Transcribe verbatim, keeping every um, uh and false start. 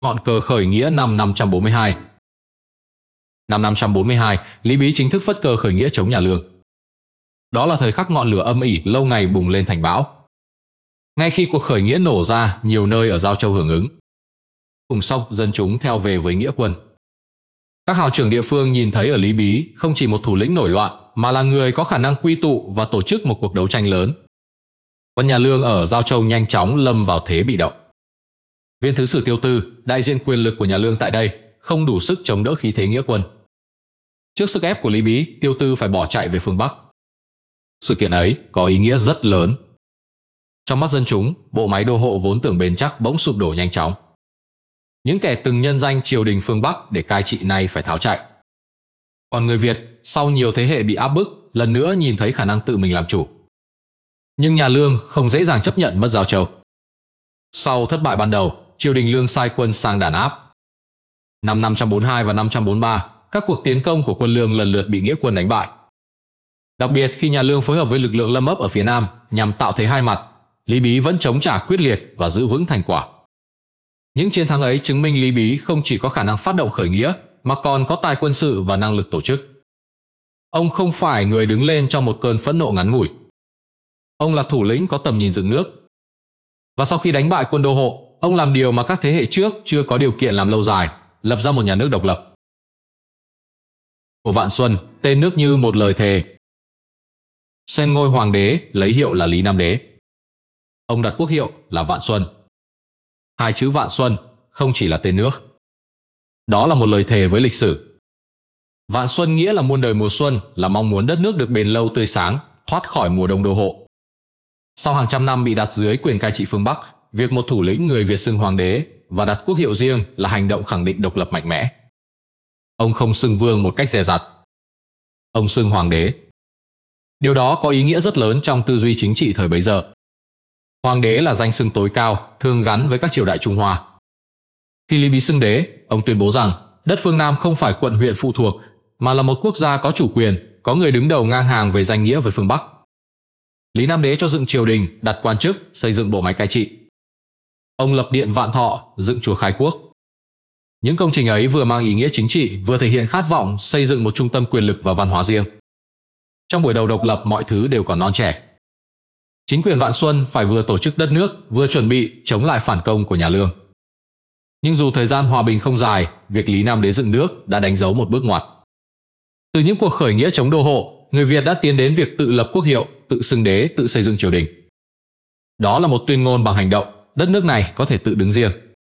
Ngọn cờ khởi nghĩa năm năm trăm bốn mươi hai. Năm năm trăm bốn mươi hai, Lý Bí chính thức phất cờ khởi nghĩa chống nhà Lương. Đó là thời khắc ngọn lửa âm ỉ lâu ngày bùng lên thành bão. Ngay khi cuộc khởi nghĩa nổ ra, nhiều nơi ở Giao Châu hưởng ứng. Cùng sông, dân chúng theo về với nghĩa quân. Các hào trưởng địa phương nhìn thấy ở Lý Bí không chỉ một thủ lĩnh nổi loạn, mà là người có khả năng quy tụ và tổ chức một cuộc đấu tranh lớn. Quân nhà Lương ở Giao Châu nhanh chóng lâm vào thế bị động. Viên thứ sử Tiêu Tư, đại diện quyền lực của nhà Lương tại đây, không đủ sức chống đỡ khí thế nghĩa quân. Trước sức ép của Lý Bí, Tiêu Tư phải bỏ chạy về phương Bắc. Sự kiện ấy có ý nghĩa rất lớn. Trong mắt dân chúng, bộ máy đô hộ vốn tưởng bền chắc bỗng sụp đổ nhanh chóng. Những kẻ từng nhân danh triều đình phương Bắc để cai trị nay phải tháo chạy. Còn người Việt, sau nhiều thế hệ bị áp bức, lần nữa nhìn thấy khả năng tự mình làm chủ. Nhưng nhà Lương không dễ dàng chấp nhận mất Giao Châu. Sau thất bại ban đầu, triều đình Lương sai quân sang đàn áp. Năm năm trăm bốn mươi hai và năm trăm bốn mươi ba, các cuộc tiến công của quân Lương lần lượt bị nghĩa quân đánh bại. Đặc biệt khi nhà Lương phối hợp với lực lượng Lâm Ấp ở phía Nam nhằm tạo thế hai mặt, Lý Bí vẫn chống trả quyết liệt và giữ vững thành quả. Những chiến thắng ấy chứng minh Lý Bí không chỉ có khả năng phát động khởi nghĩa, mà còn có tài quân sự và năng lực tổ chức. Ông không phải người đứng lên trong một cơn phẫn nộ ngắn ngủi. Ông là thủ lĩnh có tầm nhìn dựng nước. Và sau khi đánh bại quân đô hộ, ông làm điều mà các thế hệ trước chưa có điều kiện làm lâu dài, lập ra một nhà nước độc lập. Của Vạn Xuân, tên nước như một lời thề. Sen ngôi hoàng đế lấy hiệu là Lý Nam Đế. Ông đặt quốc hiệu là Vạn Xuân. Hai chữ Vạn Xuân không chỉ là tên nước. Đó là một lời thề với lịch sử. Vạn Xuân nghĩa là muôn đời mùa xuân, là mong muốn đất nước được bền lâu tươi sáng, thoát khỏi mùa đông đô hộ. Sau hàng trăm năm bị đặt dưới quyền cai trị phương Bắc, việc một thủ lĩnh người Việt xưng hoàng đế và đặt quốc hiệu riêng là hành động khẳng định độc lập mạnh mẽ. Ông không xưng vương một cách dè dặt. Ông xưng hoàng đế. Điều đó có ý nghĩa rất lớn trong tư duy chính trị thời bấy giờ. Hoàng đế là danh xưng tối cao, thường gắn với các triều đại Trung Hoa. Khi Lý Bí xưng đế, ông tuyên bố rằng đất phương Nam không phải quận huyện phụ thuộc, mà là một quốc gia có chủ quyền, có người đứng đầu ngang hàng về danh nghĩa với phương Bắc. Lý Nam Đế cho dựng triều đình, đặt quan chức, xây dựng bộ máy cai trị. Ông lập điện Vạn Thọ, dựng chùa Khai Quốc. Những công trình ấy vừa mang ý nghĩa chính trị, vừa thể hiện khát vọng xây dựng một trung tâm quyền lực và văn hóa riêng. Trong buổi đầu độc lập, mọi thứ đều còn non trẻ. Chính quyền Vạn Xuân phải vừa tổ chức đất nước, vừa chuẩn bị chống lại phản công của nhà Lương. Nhưng dù thời gian hòa bình không dài, việc Lý Nam Đế dựng nước đã đánh dấu một bước ngoặt. Từ những cuộc khởi nghĩa chống đô hộ, người Việt đã tiến đến việc tự lập quốc hiệu, tự xưng đế, tự xây dựng triều đình. Đó là một tuyên ngôn bằng hành động, đất nước này có thể tự đứng riêng.